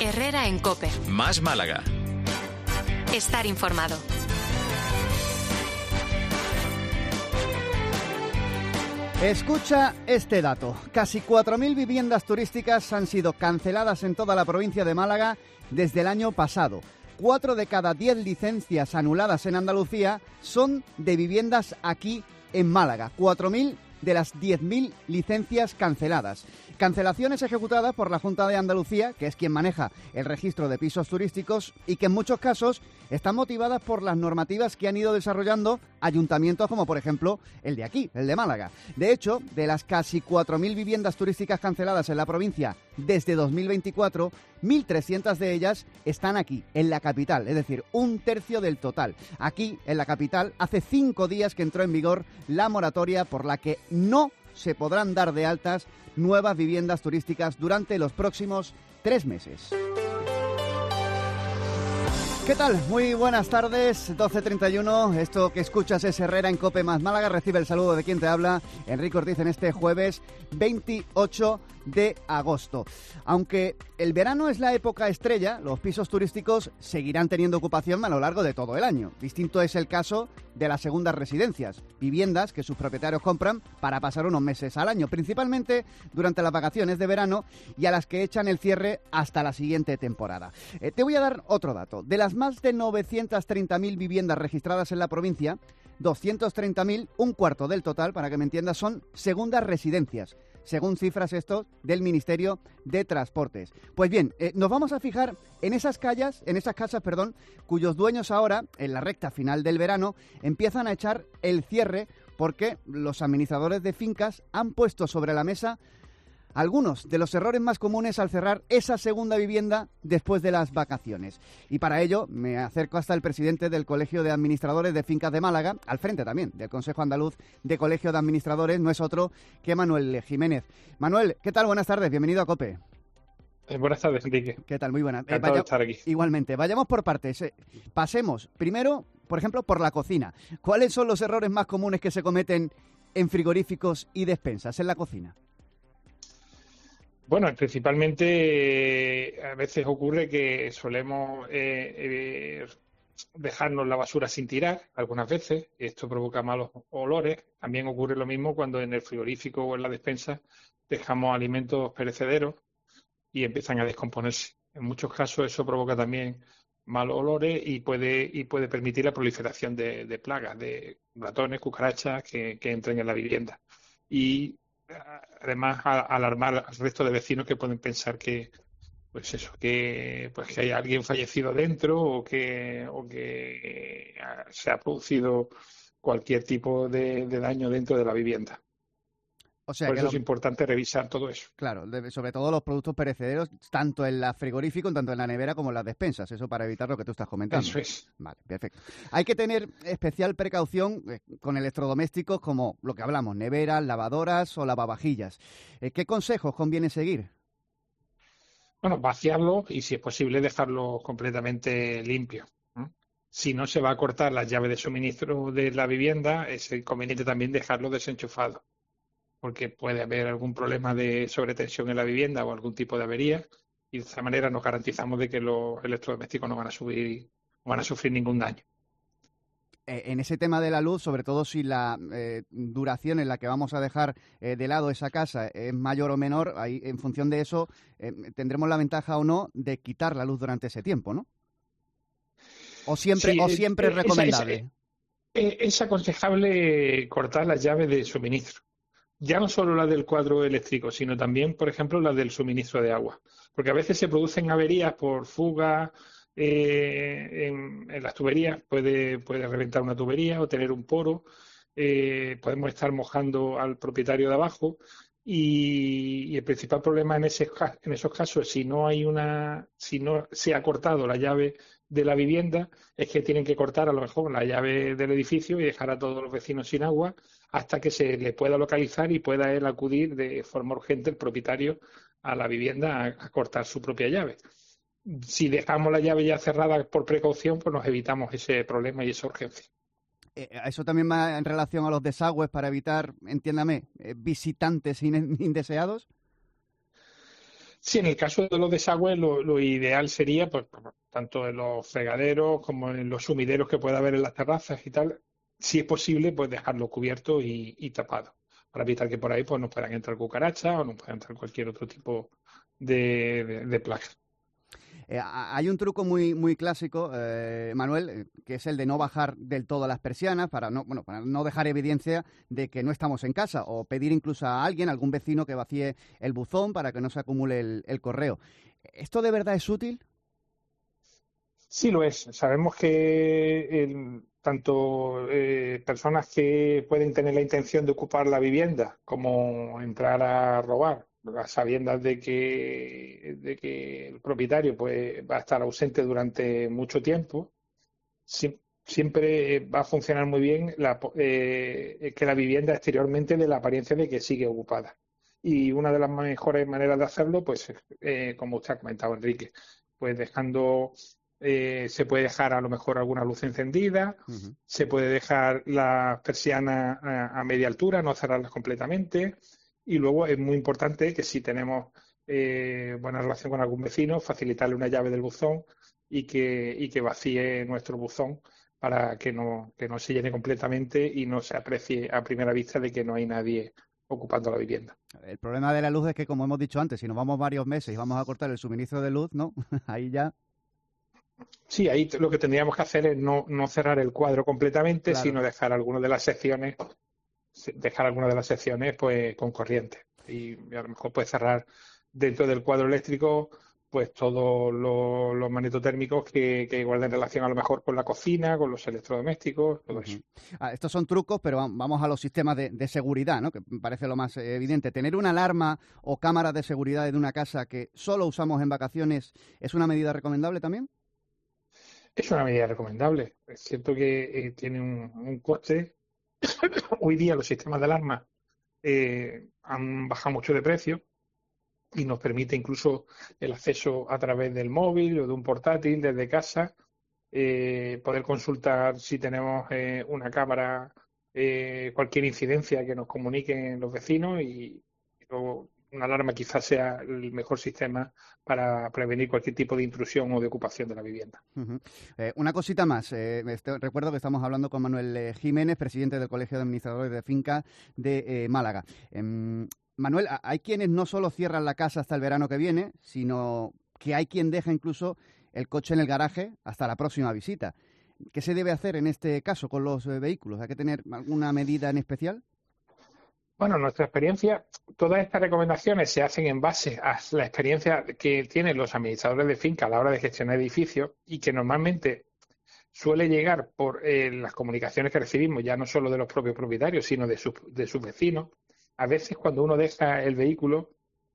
Herrera en COPE. Más Málaga. Estar informado. Escucha este dato. Casi 4.000 viviendas turísticas han sido canceladas en toda la provincia de Málaga desde el año pasado. 4 de cada 10 licencias anuladas en Andalucía son de viviendas aquí en Málaga. 4.000 de las 10.000 licencias canceladas. Cancelaciones ejecutadas por la Junta de Andalucía, que es quien maneja el registro de pisos turísticos y que en muchos casos están motivadas por las normativas que han ido desarrollando ayuntamientos como por ejemplo el de aquí, el de Málaga. De hecho, de las casi 4.000 viviendas turísticas canceladas en la provincia desde 2024, 1.300 de ellas están aquí, en la capital, es decir, 1/3 del total. Aquí, en la capital, hace 5 días que entró en vigor la moratoria por la que no se podrán dar de altas nuevas viviendas turísticas durante los próximos 3 meses. ¿Qué tal? Muy buenas tardes, 12:31. Esto que escuchas es Herrera en COPE más Málaga. Recibe el saludo de quien te habla, Enrique Ortiz, en este jueves 28 de agosto. Aunque el verano es la época estrella, los pisos turísticos seguirán teniendo ocupación a lo largo de todo el año. Distinto es el caso de las segundas residencias, viviendas que sus propietarios compran para pasar unos meses al año, principalmente durante las vacaciones de verano y a las que echan el cierre hasta la siguiente temporada. Te voy a dar otro dato. De las más de 930.000 viviendas registradas en la provincia, 230.000, un cuarto del total, para que me entiendas, son segundas residencias, según cifras estos del Ministerio de Transportes. Pues bien, nos vamos a fijar en esas casas, cuyos dueños ahora, en la recta final del verano, empiezan a echar el cierre porque los administradores de fincas han puesto sobre la mesa algunos de los errores más comunes al cerrar esa segunda vivienda después de las vacaciones. Y para ello me acerco hasta el presidente del Colegio de Administradores de Fincas de Málaga, al frente también del Consejo Andaluz de Colegio de Administradores, no es otro que Manuel Jiménez. Manuel, ¿qué tal? Buenas tardes, bienvenido a COPE. Buenas tardes, Enrique. ¿Qué tal? Muy buenas. Encantado de estar aquí. Igualmente, vayamos por partes. Pasemos primero, por ejemplo, por la cocina. ¿Cuáles son los errores más comunes que se cometen en frigoríficos y despensas en la cocina? Bueno, principalmente a veces ocurre que solemos dejarnos la basura sin tirar, algunas veces, y esto provoca malos olores. También ocurre lo mismo cuando en el frigorífico o en la despensa dejamos alimentos perecederos y empiezan a descomponerse. En muchos casos eso provoca también malos olores y puede permitir la proliferación de plagas, de ratones, cucarachas que entren en la vivienda. Y además alarmar al resto de vecinos que pueden pensar que hay alguien fallecido dentro o que se ha producido cualquier tipo de daño dentro de la vivienda. O sea, por eso es importante revisar todo eso. Claro, sobre todo los productos perecederos, tanto en la frigorífico, tanto en la nevera como en las despensas, eso para evitar lo que tú estás comentando. Eso es. Vale, perfecto. Hay que tener especial precaución con electrodomésticos como lo que hablamos, neveras, lavadoras o lavavajillas. ¿Qué consejos conviene seguir? Bueno, vaciarlo y, si es posible, dejarlo completamente limpio. Si no se va a cortar la llave de suministro de la vivienda, es conveniente también dejarlo desenchufado, porque puede haber algún problema de sobretensión en la vivienda o algún tipo de avería, y de esta manera nos garantizamos de que los electrodomésticos no van a sufrir ningún daño. En ese tema de la luz, sobre todo si la duración en la que vamos a dejar de lado esa casa es mayor o menor, ahí, en función de eso tendremos la ventaja o no de quitar la luz durante ese tiempo, ¿no? O siempre es recomendable. Es aconsejable cortar las llaves de suministro. Ya no solo la del cuadro eléctrico, sino también, por ejemplo, la del suministro de agua. Porque a veces se producen averías por fuga en las tuberías. Puede reventar una tubería o tener un poro. Podemos estar mojando al propietario de abajo. Y el principal problema en esos casos, si no se ha cortado la llave de la vivienda, es que tienen que cortar a lo mejor la llave del edificio y dejar a todos los vecinos sin agua hasta que se le pueda localizar y pueda él acudir de forma urgente, el propietario, a la vivienda a cortar su propia llave. Si dejamos la llave ya cerrada por precaución, pues nos evitamos ese problema y esa urgencia. Eso también va en relación a los desagües para evitar, entiéndame, visitantes indeseados. Sí, en el caso de los desagües, lo ideal sería, pues, tanto en los fregaderos como en los sumideros que pueda haber en las terrazas y tal, si es posible, pues dejarlo cubierto y tapado, para evitar que por ahí pues nos puedan entrar cucarachas o nos puedan entrar cualquier otro tipo de plagas. Hay un truco muy, muy clásico, Manuel, que es el de no bajar del todo las persianas para no dejar evidencia de que no estamos en casa, o pedir incluso a alguien, algún vecino, que vacíe el buzón para que no se acumule el correo. ¿Esto de verdad es útil? Sí lo es. Sabemos que tanto personas que pueden tener la intención de ocupar la vivienda como entrar a robar, a sabiendas de que el propietario pues, va a estar ausente durante mucho tiempo, siempre va a funcionar muy bien que la vivienda exteriormente dé la apariencia de que sigue ocupada. Y una de las mejores maneras de hacerlo, pues, como usted ha comentado, Enrique, pues se puede dejar a lo mejor alguna luz encendida, Uh-huh. se puede dejar las persianas a media altura, no cerrarlas completamente. Y luego es muy importante que si tenemos buena relación con algún vecino, facilitarle una llave del buzón y que vacíe nuestro buzón para que no se llene completamente y no se aprecie a primera vista de que no hay nadie ocupando la vivienda. El problema de la luz es que, como hemos dicho antes, si nos vamos varios meses y vamos a cortar el suministro de luz, ¿no? Ahí ya, Sí, ahí lo que tendríamos que hacer es no cerrar el cuadro completamente, claro. sino dejar algunas de las secciones pues con corriente. Y a lo mejor puedes cerrar dentro del cuadro eléctrico pues todos los magnetotérmicos que guarden relación a lo mejor con la cocina, con los electrodomésticos, todo eso. Uh-huh. Estos son trucos, pero vamos a los sistemas de seguridad, ¿no? Que me parece lo más evidente. Tener una alarma o cámara de seguridad en una casa que solo usamos en vacaciones, ¿es una medida recomendable también? Es una medida recomendable. Es cierto que tiene un coste. Hoy día los sistemas de alarma han bajado mucho de precio y nos permite incluso el acceso a través del móvil o de un portátil desde casa, poder consultar si tenemos una cámara, cualquier incidencia que nos comuniquen los vecinos y luego una alarma quizás sea el mejor sistema para prevenir cualquier tipo de intrusión o de ocupación de la vivienda. Uh-huh. Una cosita más. Recuerdo que estamos hablando con Manuel Jiménez, presidente del Colegio de Administradores de Finca de Málaga. Manuel, hay quienes no solo cierran la casa hasta el verano que viene, sino que hay quien deja incluso el coche en el garaje hasta la próxima visita. ¿Qué se debe hacer en este caso con los vehículos? ¿Hay que tener alguna medida en especial? Bueno, en nuestra experiencia, todas estas recomendaciones se hacen en base a la experiencia que tienen los administradores de finca a la hora de gestionar edificios y que normalmente suele llegar por las comunicaciones que recibimos, ya no solo de los propios propietarios, sino de sus vecinos. A veces cuando uno deja el vehículo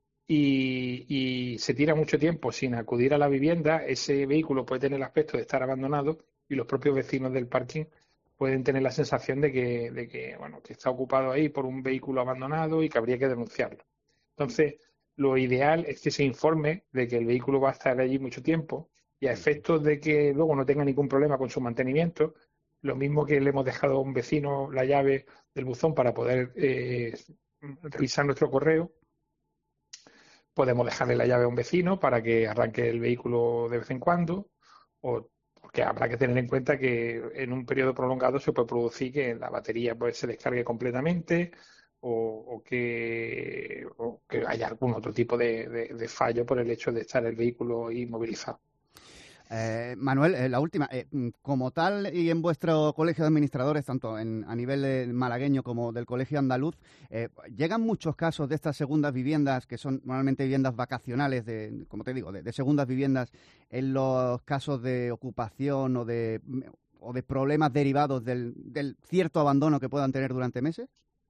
y se tira mucho tiempo sin acudir a la vivienda, ese vehículo puede tener el aspecto de estar abandonado y los propios vecinos del parking pueden tener la sensación que está ocupado ahí por un vehículo abandonado y que habría que denunciarlo. Entonces, lo ideal es que se informe de que el vehículo va a estar allí mucho tiempo y a efectos de que luego no tenga ningún problema con su mantenimiento, lo mismo que le hemos dejado a un vecino la llave del buzón para poder revisar nuestro correo, podemos dejarle la llave a un vecino para que arranque el vehículo de vez en cuando, porque habrá que tener en cuenta que en un periodo prolongado se puede producir que la batería pues, se descargue completamente o que haya algún otro tipo de fallo por el hecho de estar el vehículo inmovilizado. Manuel, la última. Como tal, y en vuestro colegio de administradores, tanto a nivel malagueño como del colegio andaluz, ¿llegan muchos casos de estas segundas viviendas, que son normalmente viviendas vacacionales, como te digo, de segundas viviendas, en los casos de ocupación o de problemas derivados del cierto abandono que puedan tener durante meses?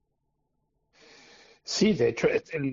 Sí, de hecho,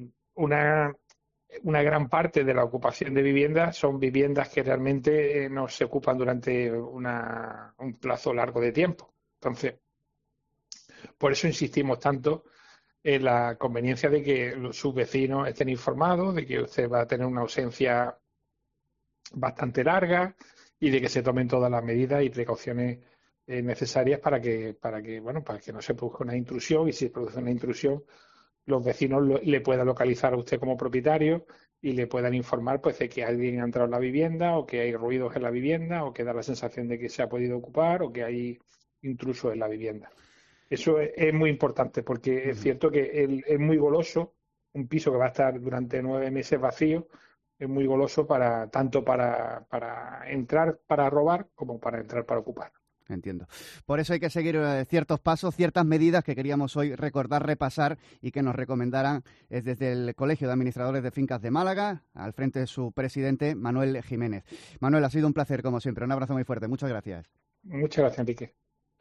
una gran parte de la ocupación de viviendas son viviendas que realmente no se ocupan durante un plazo largo de tiempo. Entonces, por eso insistimos tanto en la conveniencia de que sus vecinos estén informados de que usted va a tener una ausencia bastante larga y de que se tomen todas las medidas y precauciones necesarias para que no se produzca una intrusión y si se produce una intrusión los vecinos le puedan localizar a usted como propietario y le puedan informar pues de que alguien ha entrado en la vivienda o que hay ruidos en la vivienda o que da la sensación de que se ha podido ocupar o que hay intrusos en la vivienda. Eso es muy importante porque es cierto que es muy goloso, un piso que va a estar durante 9 meses vacío, es muy goloso tanto para entrar para robar como para entrar para ocupar. Entiendo. Por eso hay que seguir ciertos pasos, ciertas medidas que queríamos hoy recordar, repasar y que nos recomendaran desde el Colegio de Administradores de Fincas de Málaga, al frente de su presidente, Manuel Jiménez. Manuel, ha sido un placer, como siempre. Un abrazo muy fuerte. Muchas gracias. Muchas gracias, Enrique.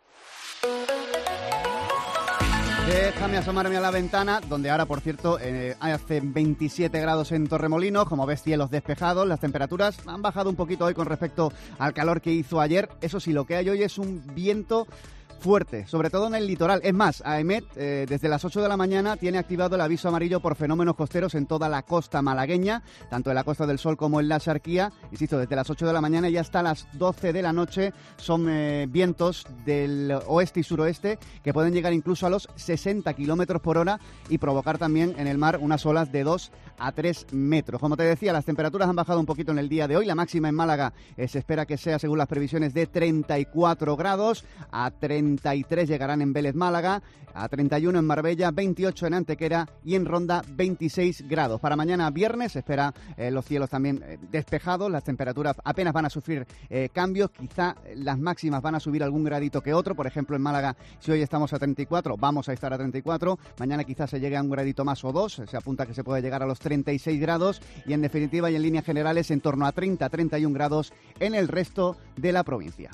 Déjame asomarme a la ventana, donde ahora, por cierto, hace 27 grados en Torremolinos, como ves, cielos despejados, las temperaturas han bajado un poquito hoy con respecto al calor que hizo ayer. Eso sí, lo que hay hoy es un viento fuerte, sobre todo en el litoral. Es más, AEMET desde las 8 de la mañana tiene activado el aviso amarillo por fenómenos costeros en toda la costa malagueña, tanto en la Costa del Sol como en la Axarquía. Insisto, desde las 8 de la mañana y hasta las 12 de la noche son vientos del oeste y suroeste que pueden llegar incluso a los 60 kilómetros por hora y provocar también en el mar unas olas de 2 a 3 metros. Como te decía, las temperaturas han bajado un poquito en el día de hoy. La máxima en Málaga se espera que sea, según las previsiones, de 34 grados, a 33 llegarán en Vélez, Málaga, a 31 en Marbella, 28 en Antequera y en Ronda 26 grados. Para mañana viernes se espera los cielos también despejados, las temperaturas apenas van a sufrir cambios, quizá las máximas van a subir algún gradito que otro. Por ejemplo, en Málaga, si hoy estamos a 34, vamos a estar a 34, mañana quizás se llegue a un gradito más o dos, se apunta que se puede llegar a los 36 grados y en definitiva y en líneas generales en torno a 30-31 grados en el resto de la provincia.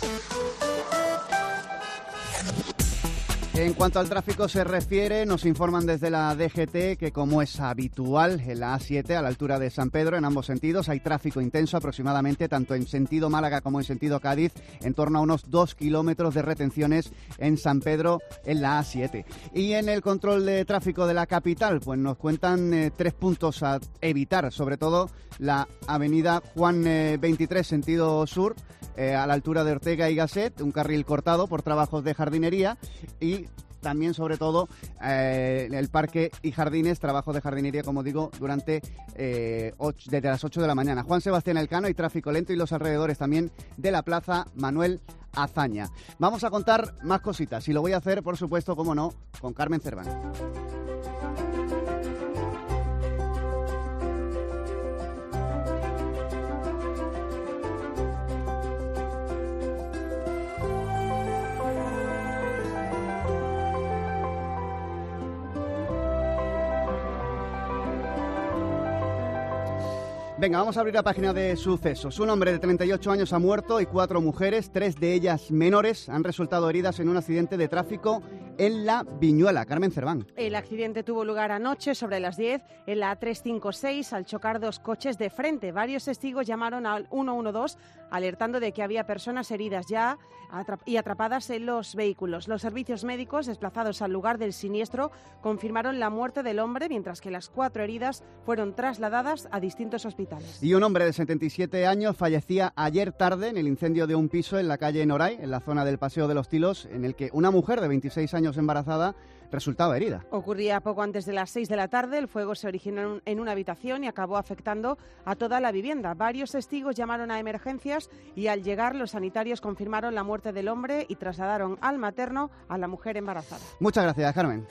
En cuanto al tráfico se refiere, nos informan desde la DGT que, como es habitual en la A7 a la altura de San Pedro, en ambos sentidos hay tráfico intenso aproximadamente, tanto en sentido Málaga como en sentido Cádiz, en torno a unos 2 kilómetros de retenciones en San Pedro en la A7. Y en el control de tráfico de la capital, pues nos cuentan 3 puntos a evitar, sobre todo la avenida Juan 23, sentido sur, a la altura de Ortega y Gasset, un carril cortado por trabajos de jardinería, y también, sobre todo, el parque y jardines, trabajo de jardinería, como digo, durante desde las 8 de la mañana. Juan Sebastián Elcano, hay tráfico lento y los alrededores también de la Plaza Manuel Azaña. Vamos a contar más cositas y lo voy a hacer, por supuesto, como no, con Carmen Cerván. Venga, vamos a abrir la página de sucesos. Un hombre de 38 años ha muerto y 4 mujeres, 3 de ellas menores, han resultado heridas en un accidente de tráfico en La Viñuela. Carmen Cerván. El accidente tuvo lugar anoche sobre las 10 en la A356 al chocar 2 coches de frente. Varios testigos llamaron al 112 alertando de que había personas heridas ya y atrapadas en los vehículos. Los servicios médicos desplazados al lugar del siniestro confirmaron la muerte del hombre, mientras que las 4 heridas fueron trasladadas a distintos hospitales. Y un hombre de 77 años fallecía ayer tarde en el incendio de un piso en la calle Noray, en la zona del Paseo de los Tilos, en el que una mujer de 26 años embarazada resultaba herida. Ocurría poco antes de las 6 de la tarde. El fuego se originó en una habitación y acabó afectando a toda la vivienda. Varios testigos llamaron a emergencias y al llegar los sanitarios confirmaron la muerte del hombre y trasladaron al materno a la mujer embarazada. Muchas gracias, Carmen.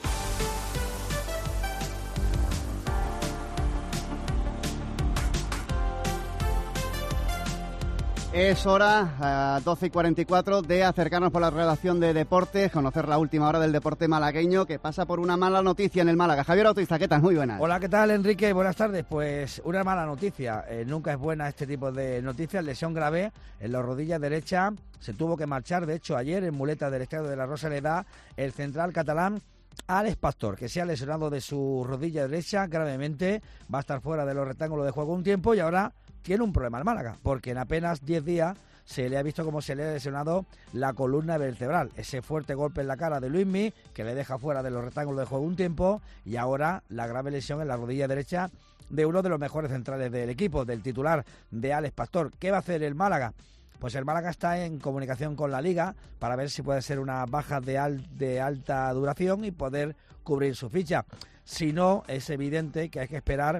Es hora, a 12:44, de acercarnos por la redacción de deportes, conocer la última hora del deporte malagueño, que pasa por una mala noticia en el Málaga. Javier Bautista, ¿qué tal? Muy buenas. Hola, ¿qué tal, Enrique? Buenas tardes. Pues una mala noticia. Nunca es buena este tipo de noticias. Lesión grave en la rodilla derecha. Se tuvo que marchar, de hecho, ayer en muleta del Estadio de la Rosaleda, el central catalán Alex Pastor, que se ha lesionado de su rodilla derecha gravemente. Va a estar fuera de los rectángulos de juego un tiempo y ahora tiene un problema el Málaga, porque en apenas 10 días se le ha visto como se le ha lesionado la columna vertebral. Ese fuerte golpe en la cara de Luismi, que le deja fuera de los rectángulos de juego un tiempo, y ahora la grave lesión en la rodilla derecha de uno de los mejores centrales del equipo, del titular de Alex Pastor. ¿Qué va a hacer el Málaga? Pues el Málaga está en comunicación con la Liga para ver si puede ser una baja de alta duración y poder cubrir su ficha. Si no, es evidente que hay que esperar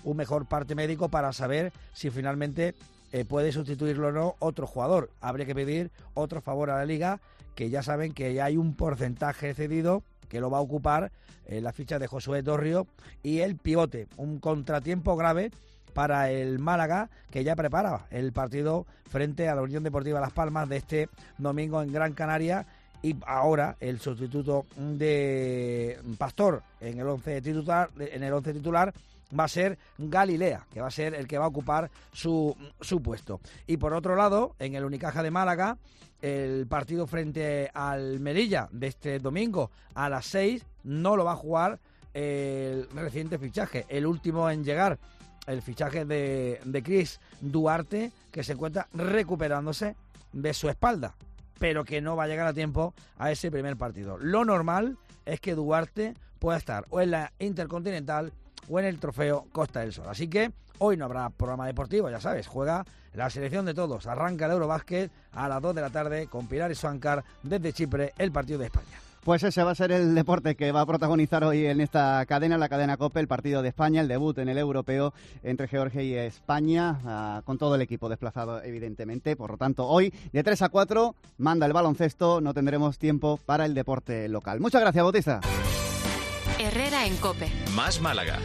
un mejor parte médico para saber si finalmente puede sustituirlo o no otro jugador. Habría que pedir otro favor a la Liga, que ya saben que hay un porcentaje cedido que lo va a ocupar la ficha de Josué Dorrio y el pivote. Un contratiempo grave para el Málaga, que ya prepara el partido frente a la Unión Deportiva Las Palmas de este domingo en Gran Canaria. Y ahora el sustituto de Pastor en el 11 titular va a ser Galilea, que va a ser el que va a ocupar su puesto. Y por otro lado, en el Unicaja de Málaga, el partido frente al Melilla de este domingo a las 6 no lo va a jugar el reciente fichaje, el último en llegar, el fichaje de Chris Duarte, que se encuentra recuperándose de su espalda, pero que no va a llegar a tiempo a ese primer partido. Lo normal es que Duarte pueda estar o en la Intercontinental o en el Trofeo Costa del Sol. Así que hoy no habrá programa deportivo, ya sabes, juega la selección de todos. Arranca el Eurobásquet a las 2 de la tarde con Pilar y Suancar desde Chipre, el partido de España. Pues ese va a ser el deporte que va a protagonizar hoy en esta cadena, la cadena COPE, el partido de España, el debut en el europeo entre Georgia y España, con todo el equipo desplazado, evidentemente. Por lo tanto, hoy de 3 a 4 manda el baloncesto, no tendremos tiempo para el deporte local. Muchas gracias, Bautista. Herrera en COPE. Más Málaga.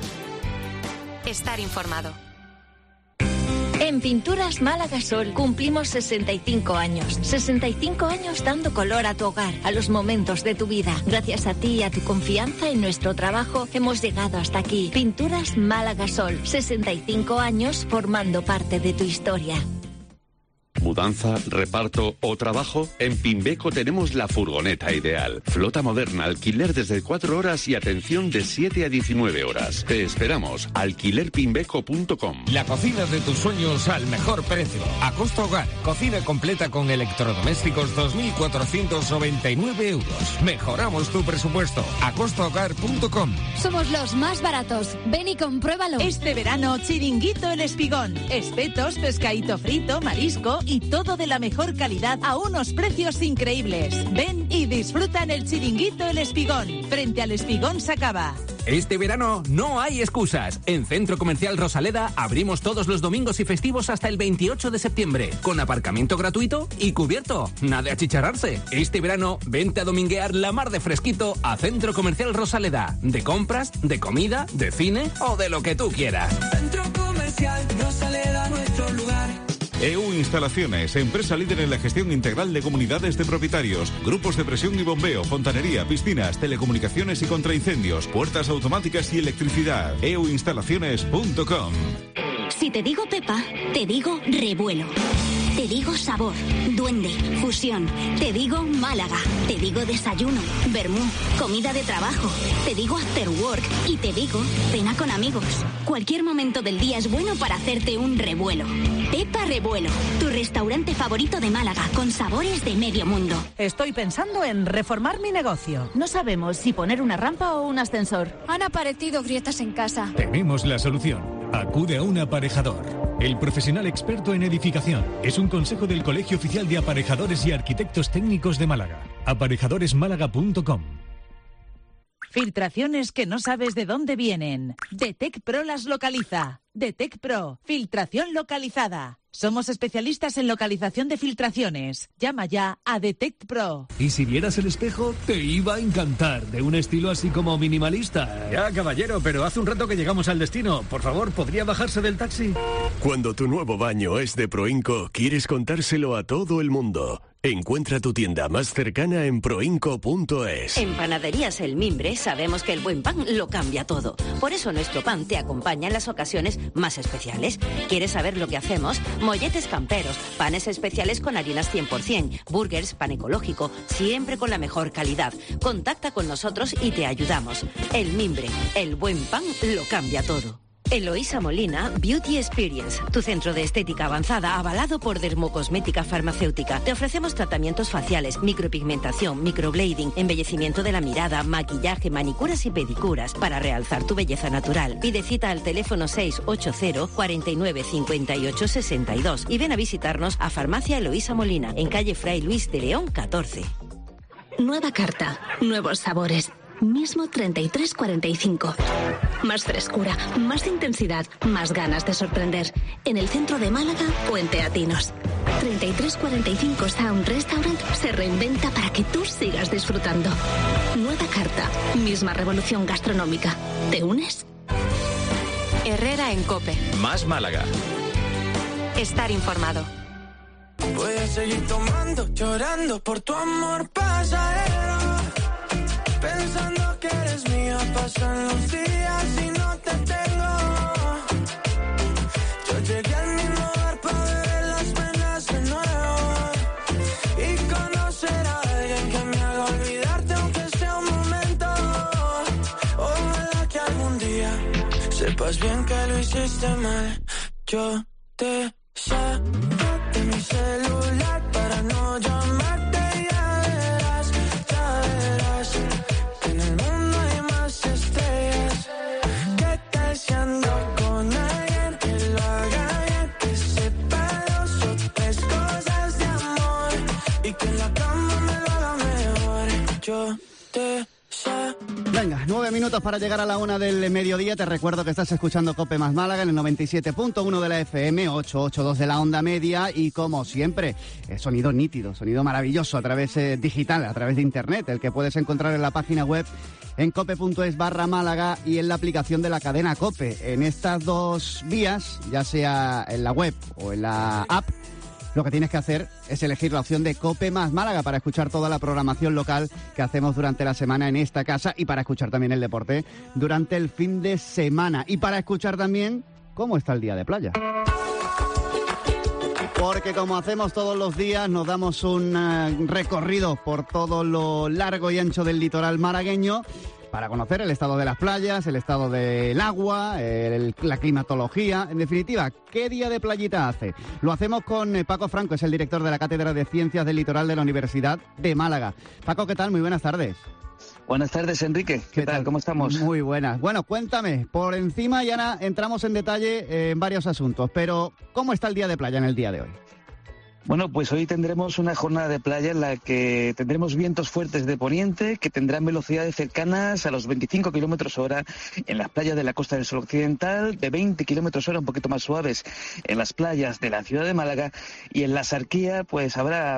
Estar informado. En Pinturas Málaga Sol cumplimos 65 años. 65 años dando color a tu hogar, a los momentos de tu vida. Gracias a ti y a tu confianza en nuestro trabajo hemos llegado hasta aquí. Pinturas Málaga Sol. 65 años formando parte de tu historia. ¿Mudanza, reparto o trabajo? En Pimbeco tenemos la furgoneta ideal. Flota moderna, alquiler desde 4 horas y atención de 7 a 19 horas. Te esperamos. Alquilerpimbeco.com. La cocina de tus sueños al mejor precio. Acosta Hogar. Cocina completa con electrodomésticos 2.499 euros. Mejoramos tu presupuesto. acostahogar.com. Somos los más baratos. Ven y compruébalo. Este verano, Chiringuito El Espigón. Espetos, pescadito frito, marisco y todo de la mejor calidad a unos precios increíbles. Ven y disfruta en el Chiringuito El Espigón, frente al Espigón Sacaba. Este verano no hay excusas. En Centro Comercial Rosaleda abrimos todos los domingos y festivos hasta el 28 de septiembre, con aparcamiento gratuito y cubierto. Nada de achicharrarse. Este verano vente a dominguear la mar de fresquito a Centro Comercial Rosaleda. De compras, de comida, de cine o de lo que tú quieras. Centro Comercial Rosaleda, nuestro lugar. EU Instalaciones, empresa líder en la gestión integral de comunidades de propietarios, grupos de presión y bombeo, fontanería, piscinas, telecomunicaciones y contraincendios, puertas automáticas y electricidad. euinstalaciones.com. Si te digo Pepa, te digo revuelo. Te digo sabor, duende, fusión. Te digo Málaga. Te digo desayuno, vermú, comida de trabajo. Te digo after work y te digo cena con amigos. Cualquier momento del día es bueno para hacerte un revuelo. Pepa Revuelo, tu restaurante favorito de Málaga, con sabores de medio mundo. Estoy pensando en reformar mi negocio. No sabemos si poner una rampa o un ascensor. Han aparecido grietas en casa. Tenemos la solución. Acude a un aparejador. El profesional experto en edificación. Es un consejo del Colegio Oficial de Aparejadores y Arquitectos Técnicos de Málaga. Aparejadoresmálaga.com. Filtraciones que no sabes de dónde vienen. Detec Pro las localiza. Detec Pro, filtración localizada. Somos especialistas en localización de filtraciones. Llama ya a Detect Pro. Y si vieras el espejo, te iba a encantar. De un estilo así como minimalista. Ya, caballero, pero hace un rato que llegamos al destino. Por favor, ¿podría bajarse del taxi? Cuando tu nuevo baño es de Proinco, quieres contárselo a todo el mundo. Encuentra tu tienda más cercana en proinco.es. En Panaderías El Mimbre sabemos que el buen pan lo cambia todo. Por eso nuestro pan te acompaña en las ocasiones más especiales. ¿Quieres saber lo que hacemos? Molletes camperos, panes especiales con harinas 100%, burgers, pan ecológico, siempre con la mejor calidad. Contacta con nosotros y te ayudamos. El Mimbre, el buen pan lo cambia todo. Eloísa Molina, Beauty Experience, tu centro de estética avanzada avalado por Dermocosmética Farmacéutica. Te ofrecemos tratamientos faciales, micropigmentación, microblading, embellecimiento de la mirada, maquillaje, manicuras y pedicuras para realzar tu belleza natural. Pide cita al teléfono 680 49 58 62 y ven a visitarnos a Farmacia Eloísa Molina, en calle Fray Luis de León 14. Nueva carta, nuevos sabores. mismo 33:45. Más frescura, más intensidad, más ganas de sorprender. En el centro de Málaga o en Teatinos. 33:45 Sound Restaurant se reinventa para que tú sigas disfrutando. Nueva carta, misma revolución gastronómica. ¿Te unes? Herrera en COPE. Más Málaga. Estar informado. Voy a seguir tomando, llorando por tu amor pasajero. Pensando que eres mía, pasan los días y no te tengo. Yo llegué al mismo bar para beber las penas de nuevo y conocer a alguien que me haga olvidarte aunque sea un momento. Ojalá que algún día sepas bien que lo hiciste mal. Yo te saco de mi celular para no llamarte. Venga, 9 minutos para llegar a la 1 del mediodía. Te recuerdo que estás escuchando COPE más Málaga en el 97.1 de la FM, 882 de la onda media y, como siempre, sonido nítido, sonido maravilloso a través digital, a través de internet, el que puedes encontrar en la página web en cope.es/Málaga y en la aplicación de la cadena COPE. En estas dos vías, ya sea en la web o en la app, lo que tienes que hacer es elegir la opción de COPE más Málaga para escuchar toda la programación local que hacemos durante la semana en esta casa y para escuchar también el deporte durante el fin de semana y para escuchar también cómo está el día de playa. Porque como hacemos todos los días, nos damos un recorrido por todo lo largo y ancho del litoral malagueño para conocer el estado de las playas, el estado del agua, la climatología, en definitiva, ¿qué día de playita hace? Lo hacemos con Paco Franco, es el director de la Cátedra de Ciencias del Litoral de la Universidad de Málaga. Paco, ¿qué tal? Muy buenas tardes. Buenas tardes, Enrique. ¿Qué tal? ¿Cómo estamos? Muy buenas. Bueno, cuéntame, por encima ya entramos en detalle en varios asuntos, pero ¿cómo está el día de playa en el día de hoy? Bueno, pues hoy tendremos una jornada de playa en la que tendremos vientos fuertes de poniente que tendrán velocidades cercanas a los 25 km/h en las playas de la Costa del Sol Occidental, de 20 km/h un poquito más suaves en las playas de la ciudad de Málaga, y en la Sarquía pues habrá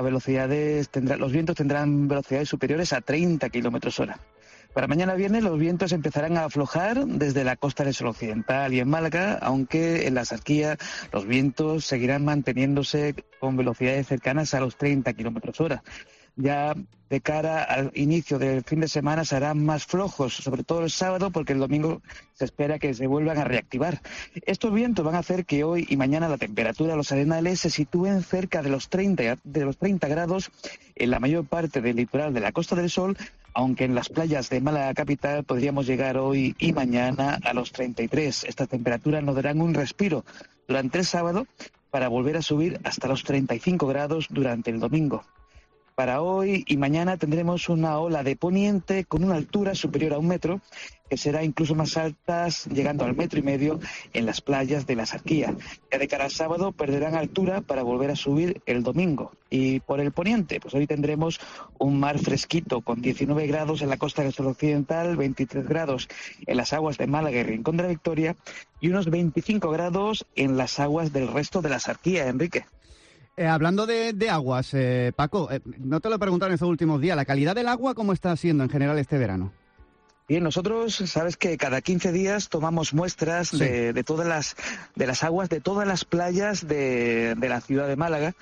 los vientos tendrán velocidades superiores a 30 km/h. Para mañana viernes los vientos empezarán a aflojar desde la Costa del Sol Occidental y en Málaga, aunque en la Sarquía los vientos seguirán manteniéndose con velocidades cercanas a los 30 km/h. Ya de cara al inicio del fin de semana serán más flojos, sobre todo el sábado, porque el domingo se espera que se vuelvan a reactivar. Estos vientos van a hacer que hoy y mañana la temperatura de los arenales se sitúen cerca de los 30 grados en la mayor parte del litoral de la Costa del Sol, aunque en las playas de Málaga capital podríamos llegar hoy y mañana a los 33. Estas temperaturas nos darán un respiro durante el sábado para volver a subir hasta los 35 grados durante el domingo. Para hoy y mañana tendremos una ola de poniente con una altura superior a 1 metro, que será incluso más altas, llegando al 1,5 metros en las playas de la Sarquía. Ya de cara al sábado perderán altura para volver a subir el domingo. Y por el poniente, pues hoy tendremos un mar fresquito con 19 grados en la Costa del Sol Occidental, 23 grados en las aguas de Málaga y Rincón de la Victoria y unos 25 grados en las aguas del resto de la Sarquía, Enrique. Hablando de aguas, Paco, no te lo he preguntado en estos últimos días, ¿la calidad del agua cómo está siendo en general este verano? Bien, nosotros, sabes que cada 15 días tomamos muestras sí, de todas las aguas de todas las playas de la ciudad de Málaga,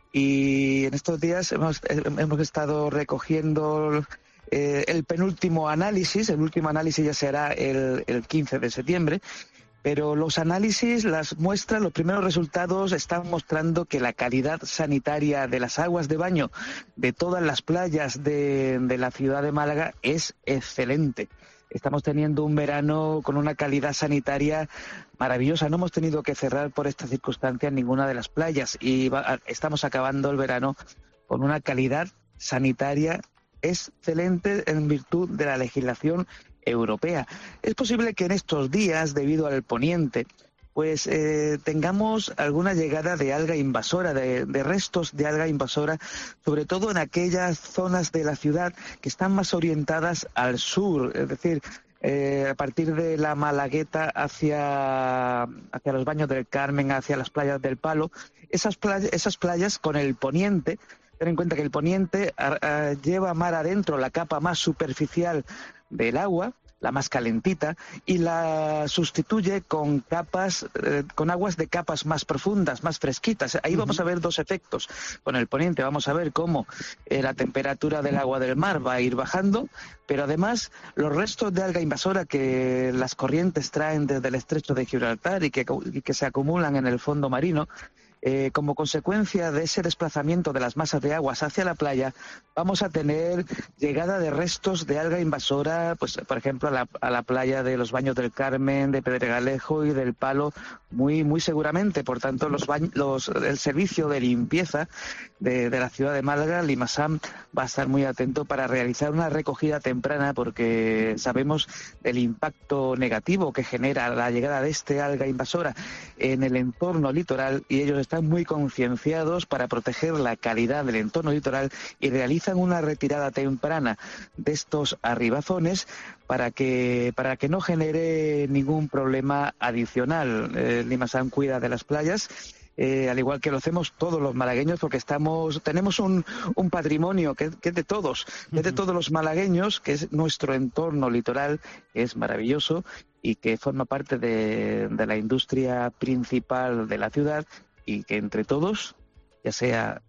y en estos días hemos estado recogiendo el penúltimo análisis. El último análisis ya será el 15 de septiembre. Pero los análisis, las muestras, los primeros resultados están mostrando que la calidad sanitaria de las aguas de baño de todas las playas de la ciudad de Málaga es excelente. Estamos teniendo un verano con una calidad sanitaria maravillosa. No hemos tenido que cerrar por estas circunstancias ninguna de las playas y estamos acabando el verano con una calidad sanitaria excelente en virtud de la legislación europea. Es posible que en estos días, debido al poniente, pues tengamos alguna llegada de alga invasora, de restos de alga invasora, sobre todo en aquellas zonas de la ciudad que están más orientadas al sur, es decir, a partir de la Malagueta hacia los Baños del Carmen, hacia las playas del Palo, esas playas con el poniente. Ten en cuenta que el poniente lleva mar adentro la capa más superficial del agua, la más calentita, y la sustituye con capas, con aguas de capas más profundas, más fresquitas. Ahí vamos a ver dos efectos. Con el poniente vamos a ver cómo la temperatura del agua del mar va a ir bajando, pero además los restos de alga invasora que las corrientes traen desde el estrecho de Gibraltar y que se acumulan en el fondo marino, como consecuencia de ese desplazamiento de las masas de aguas hacia la playa, vamos a tener llegada de restos de alga invasora, pues por ejemplo a la playa de los Baños del Carmen, de Pedregalejo y del Palo, muy seguramente. Por tanto, el servicio de limpieza de la ciudad de Málaga, Limasam, va a estar muy atento para realizar una recogida temprana, porque sabemos del impacto negativo que genera la llegada de este alga invasora en el entorno litoral, y ellos están muy concienciados para proteger la calidad del entorno litoral y realizan una retirada temprana de estos arribazones para que no genere ningún problema adicional. Limasam cuida de las playas, al igual que lo hacemos todos los malagueños, porque tenemos un patrimonio que es de todos, es de todos los malagueños, que es nuestro entorno litoral, que es maravilloso y que forma parte de la industria principal de la ciudad, y que entre todos, ya sea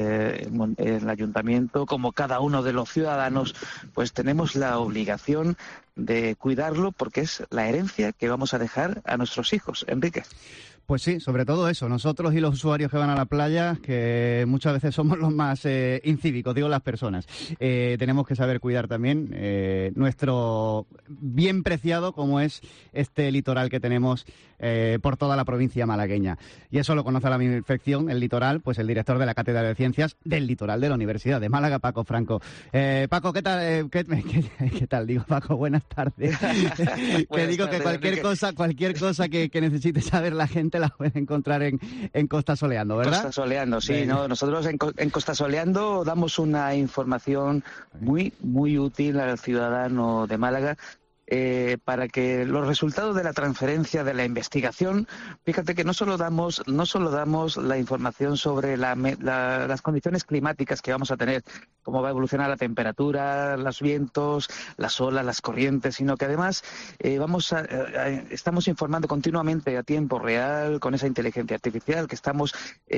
el ayuntamiento como cada uno de los ciudadanos, pues tenemos la obligación de cuidarlo, porque es la herencia que vamos a dejar a nuestros hijos. Enrique. Pues sí, sobre todo eso, nosotros y los usuarios que van a la playa, que muchas veces somos los más incívicos, digo las personas, tenemos que saber cuidar también nuestro bien preciado como es este litoral que tenemos por toda la provincia malagueña. Y eso lo conoce a la perfección, el litoral, pues el director de la Cátedra de Ciencias del Litoral de la Universidad de Málaga, Paco Franco. Paco, ¿qué tal? ¿Qué tal? Digo, Paco, buenas tardes. Que digo que cualquier cosa que necesite saber la gente la puede encontrar en Costa Soleando, ¿verdad? Costa Soleando, sí. ¿No? Nosotros en Costa Soleando damos una información muy útil al ciudadano de Málaga, para que los resultados de la transferencia de la investigación, fíjate que no solo damos la información sobre las condiciones climáticas que vamos a tener, cómo va a evolucionar la temperatura, los vientos, las olas, las corrientes, sino que además estamos informando continuamente a tiempo real con esa inteligencia artificial que estamos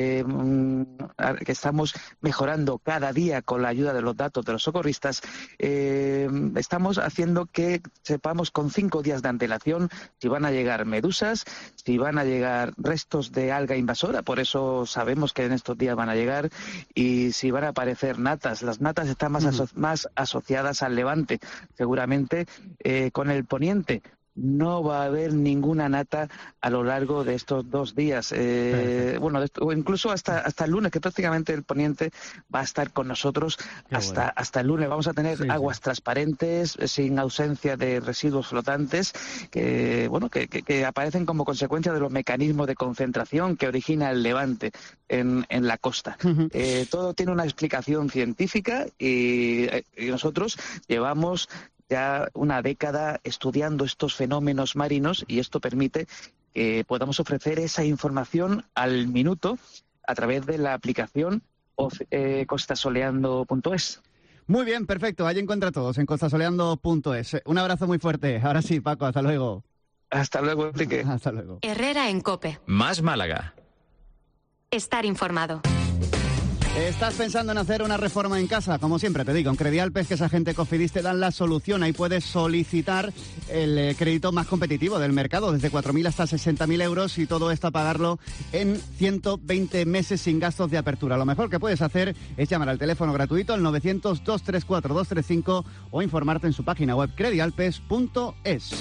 mejorando cada día con la ayuda de los datos de los socorristas. Estamos haciendo que sepamos con 5 días de antelación si van a llegar medusas, si van a llegar restos de alga invasora, por eso sabemos que en estos días van a llegar, y si van a aparecer natas. Las natas están más asociadas al levante, seguramente con el poniente. No va a haber ninguna nata a lo largo de estos 2 días. O incluso hasta el lunes, que prácticamente el poniente va a estar con nosotros hasta el lunes. Vamos a tener aguas transparentes, sin ausencia de residuos flotantes, que aparecen como consecuencia de los mecanismos de concentración que origina el levante en la costa. Todo tiene una explicación científica y nosotros llevamos ya una década estudiando estos fenómenos marinos, y esto permite que podamos ofrecer esa información al minuto a través de la aplicación costasoleando.es. Muy bien, perfecto. Allí encuentra todos en costasoleando.es. Un abrazo muy fuerte. Ahora sí, Paco, hasta luego. Hasta luego, Enrique. Hasta luego. Herrera en COPE. Más Málaga. Estar informado. ¿Estás pensando en hacer una reforma en casa? Como siempre te digo, en Credialpes, que es agente Cofidis, te dan la solución. Ahí puedes solicitar el crédito más competitivo del mercado, desde 4.000 hasta 60.000 euros, y todo esto a pagarlo en 120 meses sin gastos de apertura. Lo mejor que puedes hacer es llamar al teléfono gratuito al 900-234-235 o informarte en su página web credialpes.es.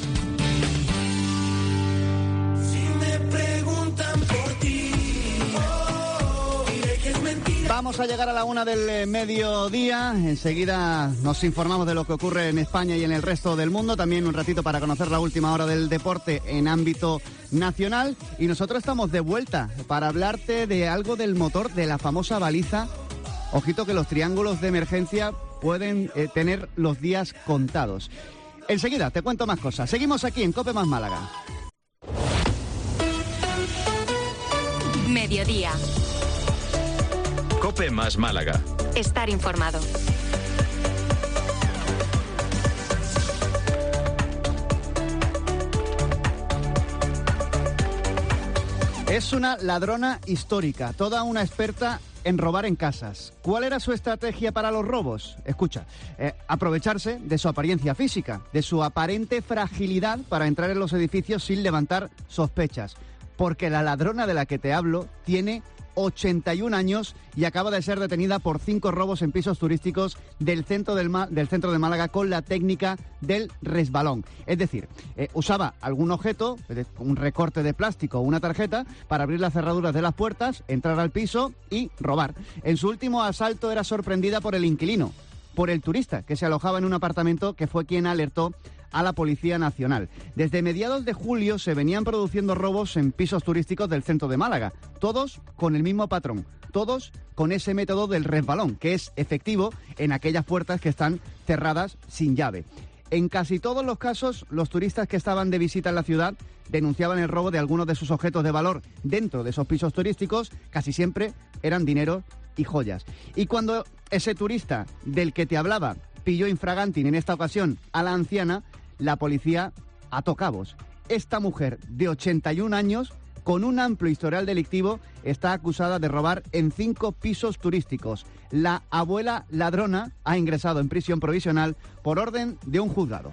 Vamos a llegar a la 1 del mediodía. Enseguida nos informamos de lo que ocurre en España y en el resto del mundo. También un ratito para conocer la última hora del deporte en ámbito nacional. Y nosotros estamos de vuelta para hablarte de algo del motor de la famosa baliza. Ojito que los triángulos de emergencia pueden tener los días contados. Enseguida te cuento más cosas. Seguimos aquí en COPE más Málaga. Mediodía. COPE más Málaga. Estar informado. Es una ladrona histórica, toda una experta en robar en casas. ¿Cuál era su estrategia para los robos? Escucha, aprovecharse de su apariencia física, de su aparente fragilidad para entrar en los edificios sin levantar sospechas. Porque la ladrona de la que te hablo tiene 81 años y acaba de ser detenida por 5 robos en pisos turísticos del centro de Málaga con la técnica del resbalón. Es decir, usaba algún objeto, un recorte de plástico o una tarjeta, para abrir las cerraduras de las puertas, entrar al piso y robar. En su último asalto era sorprendida por el inquilino, por el turista que se alojaba en un apartamento, que fue quien alertó a la Policía Nacional. Desde mediados de julio se venían produciendo robos en pisos turísticos del centro de Málaga, todos con el mismo patrón, todos con ese método del resbalón, que es efectivo en aquellas puertas que están cerradas sin llave. En casi todos los casos, los turistas que estaban de visita en la ciudad denunciaban el robo de algunos de sus objetos de valor dentro de esos pisos turísticos. Casi siempre eran dinero y joyas. Y cuando ese turista del que te hablaba pilló infraganti, en esta ocasión a la anciana, la policía ató cabos. Esta mujer de 81 años, con un amplio historial delictivo, está acusada de robar en 5 pisos turísticos. La abuela ladrona ha ingresado en prisión provisional por orden de un juzgado.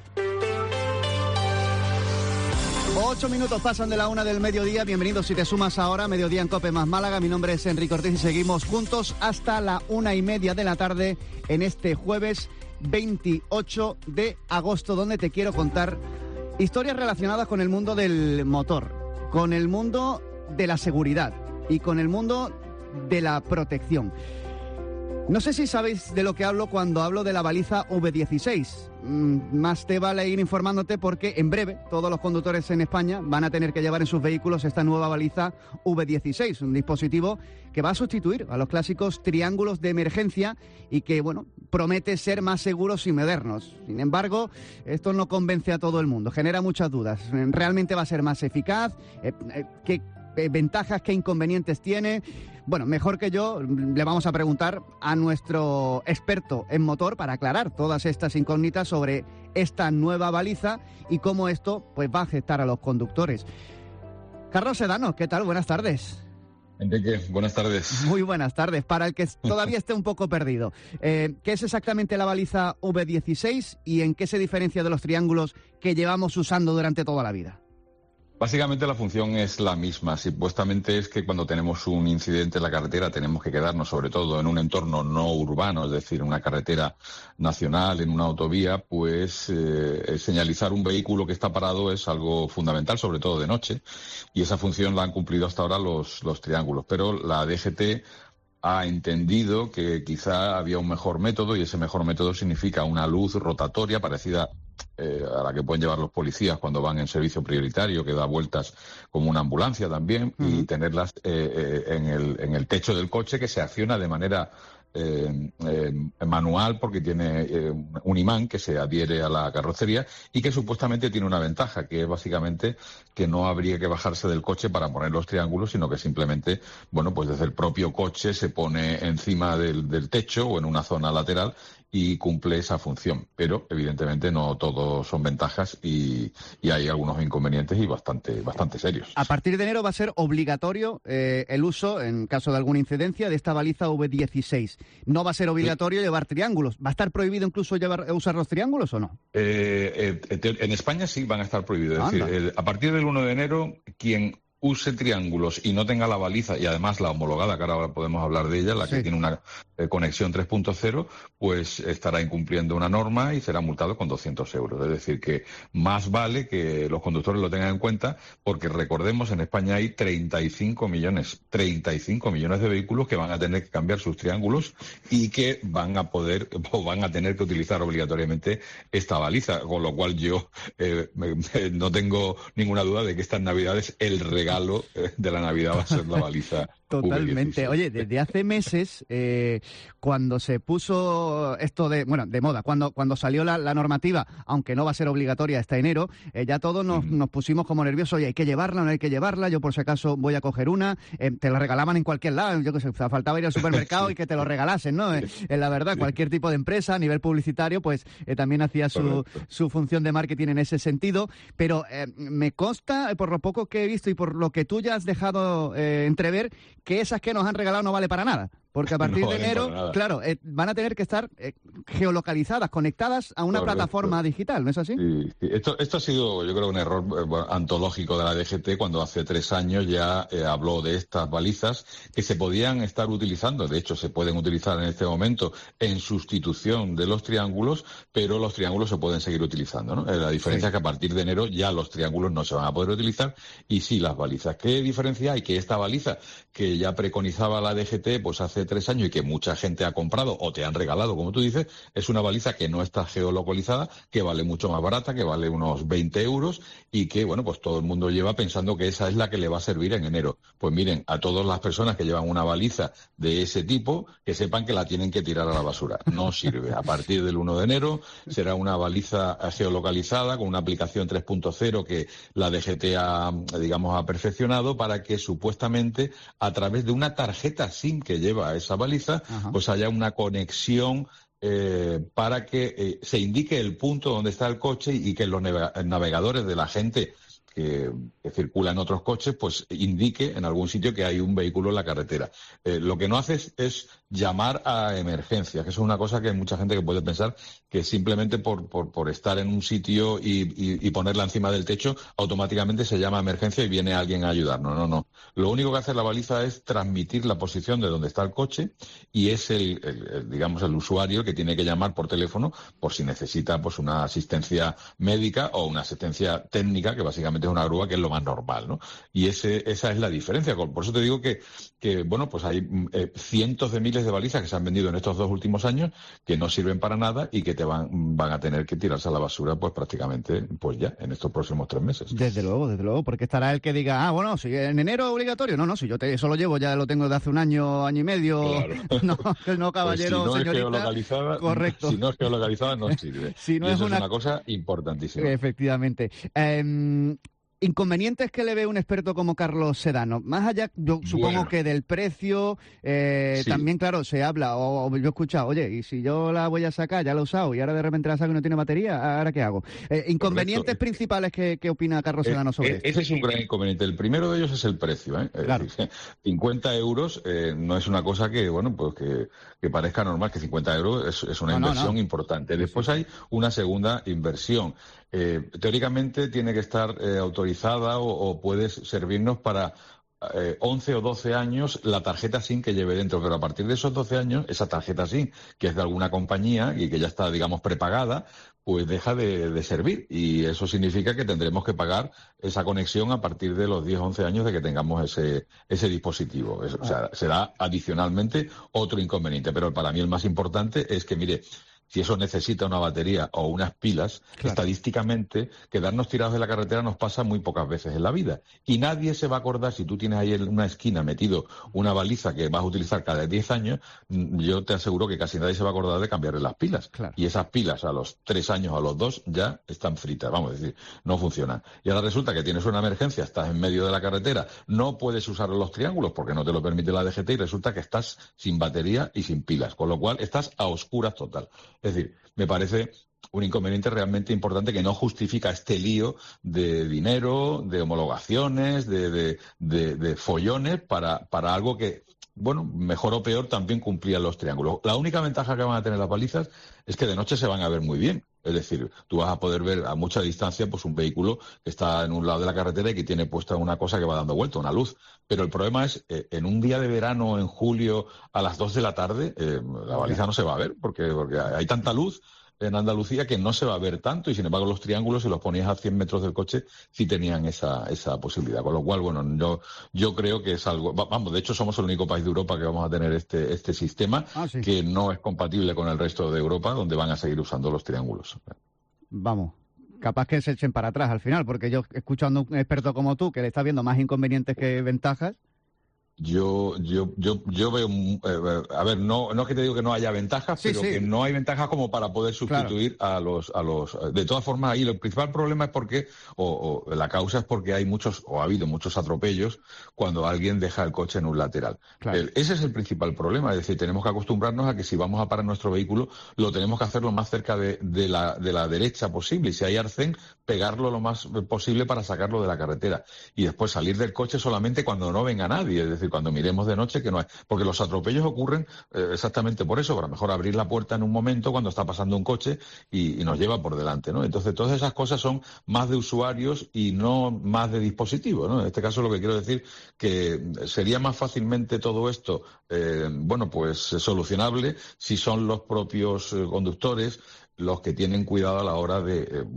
8 minutos pasan de la 1 del mediodía. Bienvenidos si te sumas ahora, Mediodía en COPE más Málaga. Mi nombre es Enrique Ortiz y seguimos juntos hasta la 1:30 de la tarde en este jueves 28 de agosto, donde te quiero contar historias relacionadas con el mundo del motor, con el mundo de la seguridad y con el mundo de la protección. No sé si sabéis de lo que hablo cuando hablo de la baliza V16. Más te vale ir informándote porque en breve todos los conductores en España van a tener que llevar en sus vehículos esta nueva baliza V16, un dispositivo que va a sustituir a los clásicos triángulos de emergencia y que, bueno, promete ser más seguros y modernos. Sin embargo, esto no convence a todo el mundo, genera muchas dudas. ¿Realmente va a ser más eficaz? ¿Qué ventajas, qué inconvenientes tiene? Bueno, mejor que yo le vamos a preguntar a nuestro experto en motor para aclarar todas estas incógnitas sobre esta nueva baliza y cómo esto pues va a afectar a los conductores. Carlos Sedano, ¿qué tal? Buenas tardes. Enrique, buenas tardes. Muy buenas tardes. Para el que todavía esté un poco perdido, ¿qué es exactamente la baliza V16 y en qué se diferencia de los triángulos que llevamos usando durante toda la vida? Básicamente la función es la misma. Supuestamente es que cuando tenemos un incidente en la carretera tenemos que quedarnos sobre todo en un entorno no urbano, es decir, una carretera nacional, en una autovía, pues señalizar un vehículo que está parado es algo fundamental, sobre todo de noche, y esa función la han cumplido hasta ahora los triángulos. Pero la DGT ha entendido que quizá había un mejor método y ese mejor método significa una luz rotatoria parecida a la que pueden llevar los policías cuando van en servicio prioritario, que da vueltas como una ambulancia también, y tenerlas en el techo del coche, que se acciona de manera manual porque tiene un imán que se adhiere a la carrocería y que supuestamente tiene una ventaja, que es básicamente que no habría que bajarse del coche para poner los triángulos, sino que simplemente, bueno, pues desde el propio coche se pone encima del techo o en una zona lateral y cumple esa función. Pero evidentemente no todos son ventajas y hay algunos inconvenientes y bastante serios. A partir de enero va a ser obligatorio el uso, en caso de alguna incidencia, de esta baliza V16. No va a ser obligatorio llevar triángulos. ¿Va a estar prohibido incluso usar los triángulos o no? En España sí van a estar prohibidos. Es decir, a partir del 1 de enero, quien use triángulos y no tenga la baliza, y además la homologada, que ahora podemos hablar de ella, la que tiene una conexión 3.0, pues estará incumpliendo una norma y será multado con 200 euros. Es decir, que más vale que los conductores lo tengan en cuenta, porque recordemos, en España hay 35 millones de vehículos que van a tener que cambiar sus triángulos y que van a poder o van a tener que utilizar obligatoriamente esta baliza, con lo cual yo no tengo ninguna duda de que estas Navidades el regalo de la Navidad va a ser la baliza. Totalmente. V16. Oye, desde hace meses, cuando se puso esto de moda, cuando salió la normativa, aunque no va a ser obligatoria hasta enero, ya todos nos pusimos como nerviosos. Oye, hay que llevarla, no hay que llevarla. Yo por si acaso voy a coger una. Te la regalaban en cualquier lado. Yo que sé, faltaba ir al supermercado y que te lo regalasen, ¿no? La verdad, cualquier tipo de empresa a nivel publicitario, pues también hacía su función de marketing en ese sentido. Pero me consta, por lo poco que he visto y por lo que tú ya has dejado entrever, que esas que nos han regalado no vale para nada. Porque a partir de enero, claro, van a tener que estar geolocalizadas, conectadas a una plataforma digital, ¿no es así? Sí. Esto ha sido, yo creo, un error antológico de la DGT cuando hace 3 años ya habló de estas balizas que se podían estar utilizando. De hecho, se pueden utilizar en este momento en sustitución de los triángulos, pero los triángulos se pueden seguir utilizando, ¿no? La diferencia es que a partir de enero ya los triángulos no se van a poder utilizar y sí las balizas. ¿Qué diferencia hay? Que esta baliza que ya preconizaba la DGT pues hace 3 años y que mucha gente ha comprado o te han regalado, como tú dices, es una baliza que no está geolocalizada, que vale mucho más barata, que vale unos 20 euros y que, bueno, pues todo el mundo lleva pensando que esa es la que le va a servir en enero. Pues miren, a todas las personas que llevan una baliza de ese tipo, que sepan que la tienen que tirar a la basura. No sirve. A partir del 1 de enero será una baliza geolocalizada con una aplicación 3.0 que la DGT ha perfeccionado para que supuestamente a través de una tarjeta SIM que lleva esa baliza, pues haya una conexión para que se indique el punto donde está el coche y que los navegadores de la gente que circula en otros coches, pues indique en algún sitio que hay un vehículo en la carretera. Lo que no hace es llamar a emergencias, que eso es una cosa que hay mucha gente que puede pensar que simplemente por estar en un sitio y ponerla encima del techo, automáticamente se llama a emergencia y viene alguien a ayudarnos. No. Lo único que hace la baliza es transmitir la posición de donde está el coche y es el usuario que tiene que llamar por teléfono por si necesita pues una asistencia médica o una asistencia técnica, que básicamente es una grúa, que es lo más normal, ¿no? Y esa es la diferencia. Por eso te digo que bueno, pues hay cientos de miles de balizas que se han vendido en estos 2 últimos años que no sirven para nada y que te van a tener que tirarse a la basura pues prácticamente pues ya en estos próximos 3 meses. Desde luego, porque estará el que diga, bueno, si en enero es obligatorio. No, si yo eso lo llevo, ya lo tengo de hace un año y medio. Claro. No, caballero, pues si no señorita. Es geolocalizada, correcto. Si no es geolocalizada, no sirve. Si no y es eso es una cosa importantísima. Efectivamente. Inconvenientes que le ve un experto como Carlos Sedano, más allá, yo supongo que del precio, sí. También, claro, se habla, o yo he escuchado, oye, y si yo la voy a sacar, ya la he usado, y ahora de repente la saco y no tiene batería, ¿ahora qué hago? Inconvenientes principales que opina Carlos Sedano sobre esto. Ese es un gran inconveniente. El primero de ellos es el precio, ¿eh? Claro. 50 euros no es una cosa que, bueno, pues que parezca normal, que 50 euros es una inversión importante. Después hay una segunda inversión. Teóricamente tiene que estar autorizada o puede servirnos para 11 o 12 años la tarjeta SIM que lleve dentro, pero a partir de esos 12 años, esa tarjeta SIM, que es de alguna compañía y que ya está, digamos, prepagada, pues deja de servir. Y eso significa que tendremos que pagar esa conexión a partir de los 10 o 11 años de que tengamos ese dispositivo. O sea, será adicionalmente otro inconveniente. Pero para mí el más importante es que, mire, si eso necesita una batería o unas pilas, claro, estadísticamente, quedarnos tirados de la carretera nos pasa muy pocas veces en la vida. Y nadie se va a acordar, si tú tienes ahí en una esquina metido una baliza que vas a utilizar cada 10 años, yo te aseguro que casi nadie se va a acordar de cambiarle las pilas. Claro. Y esas pilas a los 3 años o a los 2 ya están fritas, vamos a decir, no funcionan. Y ahora resulta que tienes una emergencia, estás en medio de la carretera, no puedes usar los triángulos porque no te lo permite la DGT y resulta que estás sin batería y sin pilas, con lo cual estás a oscuras total. Es decir, me parece un inconveniente realmente importante que no justifica este lío de dinero, de homologaciones, de follones para algo que, bueno, mejor o peor también cumplían los triángulos. La única ventaja que van a tener las balizas es que de noche se van a ver muy bien. Es decir, tú vas a poder ver a mucha distancia pues un vehículo que está en un lado de la carretera y que tiene puesta una cosa que va dando vuelta, una luz. Pero el problema es, en un día de verano, en julio, a las 2 de la tarde, la baliza no se va a ver porque hay tanta luz en Andalucía que no se va a ver tanto, y sin embargo los triángulos, si los ponías a 100 metros del coche, sí tenían esa posibilidad. Con lo cual, bueno, yo creo que es algo... Vamos, de hecho somos el único país de Europa que vamos a tener este sistema que no es compatible con el resto de Europa, donde van a seguir usando los triángulos. Vamos, capaz que se echen para atrás al final, porque yo, escuchando a un experto como tú, que le está viendo más inconvenientes que ventajas... Yo veo, a ver, no es que te digo que no haya ventajas, pero que no hay ventajas como para poder sustituir a los, de todas formas, ahí el principal problema es porque, o la causa es porque ha habido muchos atropellos cuando alguien deja el coche en un lateral. Ese es el principal problema, es decir, tenemos que acostumbrarnos a que si vamos a parar nuestro vehículo, lo tenemos que hacer lo más cerca de la derecha posible, y si hay arcén, pegarlo lo más posible para sacarlo de la carretera, y después salir del coche solamente cuando no venga nadie, es decir, cuando miremos de noche, que no hay, porque los atropellos ocurren exactamente por eso, para mejor abrir la puerta en un momento cuando está pasando un coche y nos lleva por delante, ¿no? Entonces todas esas cosas son más de usuarios y no más de dispositivos, ¿no? En este caso lo que quiero decir que sería más fácilmente todo esto, pues solucionable si son los propios conductores los que tienen cuidado a la hora de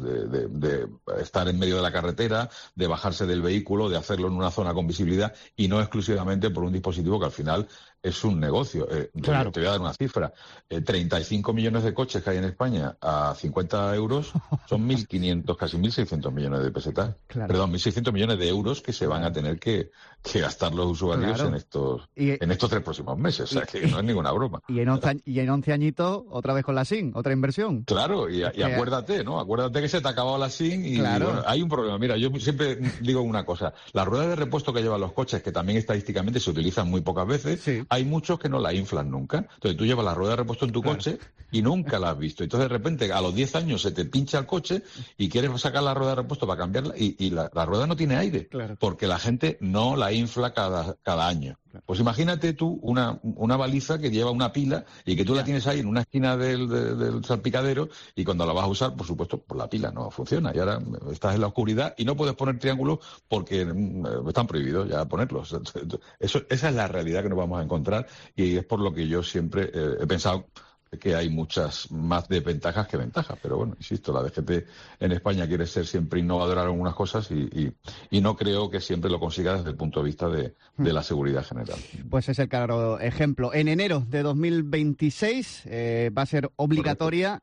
estar en medio de la carretera, de bajarse del vehículo, de hacerlo en una zona con visibilidad y no exclusivamente por un dispositivo que al final es un negocio. Te voy a dar una cifra. 35 millones de coches que hay en España a 50 euros son 1.500, casi 1.600 millones de pesetas. Perdón, 1.600 millones de euros que se van a tener que gastar los usuarios en estos 3 próximos meses. O sea, que no es ninguna broma. Y en 11 añitos, otra vez con la SIN, otra inversión. Claro, y acuérdate, ¿no? Acuérdate que se te ha acabado la SIN y bueno, hay un problema. Mira, yo siempre digo una cosa. La rueda de repuesto que llevan los coches, que también estadísticamente se utilizan muy pocas veces, hay muchos que no la inflan nunca. Entonces tú llevas la rueda de repuesto en tu coche y nunca la has visto. Entonces de repente a los 10 años se te pincha el coche y quieres sacar la rueda de repuesto para cambiarla y la rueda no tiene aire, porque la gente no la infla cada año. Pues imagínate tú una baliza que lleva una pila y que tú la tienes ahí en una esquina del salpicadero y cuando la vas a usar, por supuesto, pues la pila no funciona y ahora estás en la oscuridad y no puedes poner triángulos porque están prohibidos ya ponerlos. Esa es la realidad que nos vamos a encontrar y es por lo que yo siempre he pensado que hay muchas más desventajas que ventajas, pero bueno, insisto, la DGT en España quiere ser siempre innovadora en algunas cosas y no creo que siempre lo consiga desde el punto de vista de la seguridad general. Pues es el claro ejemplo. En enero de 2026 va a ser obligatoria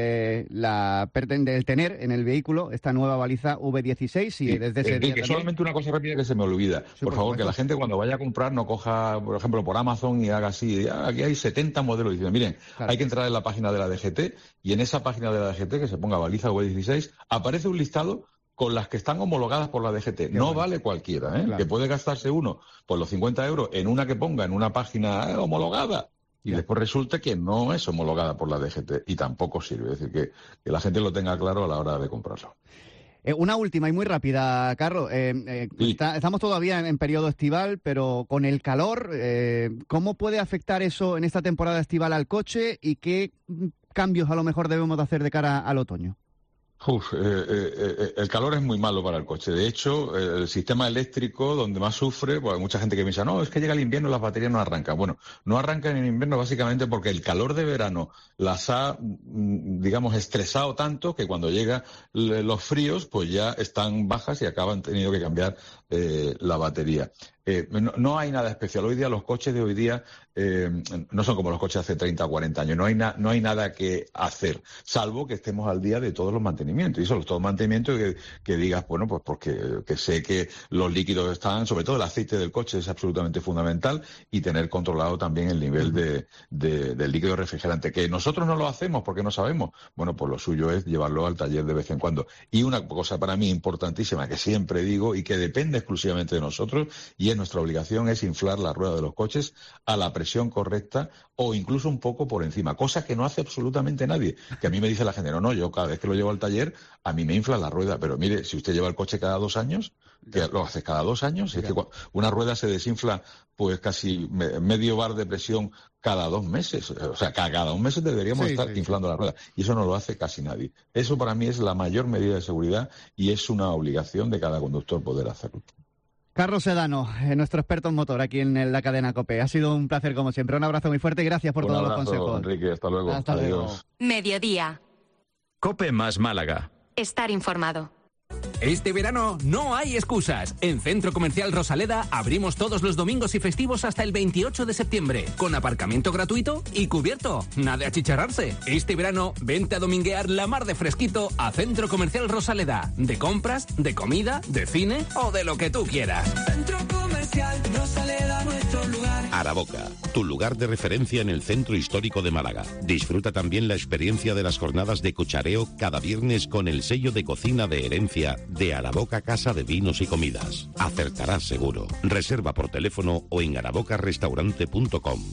el tener en el vehículo esta nueva baliza V16 y desde ese día solamente una cosa rápida que se me olvida. Por favor, que la gente cuando vaya a comprar no coja, por ejemplo, por Amazon y haga así, aquí hay 70 modelos y dicen, miren, hay que entrar en la página de la DGT y en esa página de la DGT, que se ponga baliza V16, aparece un listado con las que están homologadas por la DGT. No vale cualquiera, que puede gastarse uno por los 50 euros en una que ponga en una página homologada y después resulta que no es homologada por la DGT y tampoco sirve. Es decir, que la gente lo tenga claro a la hora de comprarlo. Una última y muy rápida, Carlos. Estamos todavía en periodo estival, pero con el calor, ¿cómo puede afectar eso en esta temporada estival al coche y qué cambios a lo mejor debemos de hacer de cara al otoño? El calor es muy malo para el coche. De hecho, el sistema eléctrico donde más sufre, pues hay mucha gente que piensa, no, es que llega el invierno y las baterías no arrancan. Bueno, no arrancan en invierno básicamente porque el calor de verano las ha, digamos, estresado tanto que cuando llegan los fríos, pues ya están bajas y acaban teniendo que cambiar la batería. No hay nada especial. Hoy día los coches de hoy día no son como los coches de hace 30 o 40 años. No hay nada que hacer, salvo que estemos al día de todos los mantenimientos. Y son todos los mantenimientos que digas, bueno, pues porque que sé que los líquidos están, sobre todo el aceite del coche es absolutamente fundamental y tener controlado también el nivel del líquido refrigerante. Que nosotros no lo hacemos porque no sabemos. Bueno, pues lo suyo es llevarlo al taller de vez en cuando. Y una cosa para mí importantísima que siempre digo y que depende exclusivamente de nosotros y nuestra obligación es inflar la rueda de los coches a la presión correcta o incluso un poco por encima, cosa que no hace absolutamente nadie. Que a mí me dice la gente, no, yo cada vez que lo llevo al taller ayer, a mí me infla la rueda. Pero mire, si usted lleva el coche cada 2 años, que lo hace cada 2 años, es que una rueda se desinfla pues casi medio bar de presión cada 2 meses. O sea, cada 2 meses deberíamos estar inflando la rueda. Y eso no lo hace casi nadie. Eso para mí es la mayor medida de seguridad y es una obligación de cada conductor poder hacerlo. Carlos Sedano, nuestro experto en motor aquí en la cadena COPE. Ha sido un placer como siempre. Un abrazo muy fuerte y gracias por todos los consejos. Enrique, hasta luego. Hasta luego. Mediodía. COPE más Málaga. Estar informado. Este verano no hay excusas. En Centro Comercial Rosaleda abrimos todos los domingos y festivos hasta el 28 de septiembre, con aparcamiento gratuito y cubierto. Nada de achicharrarse. Este verano vente a dominguear la mar de fresquito a Centro Comercial Rosaleda. De compras, de comida, de cine o de lo que tú quieras. Centro Comercial Rosaleda, nuestro lugar. Araboca, tu lugar de referencia en el centro histórico de Málaga. Disfruta también la experiencia de las jornadas de cuchareo cada viernes con el sello de cocina de herencia de Araboca Casa de Vinos y Comidas. Acertarás seguro. Reserva por teléfono o en arabocarestaurante.com.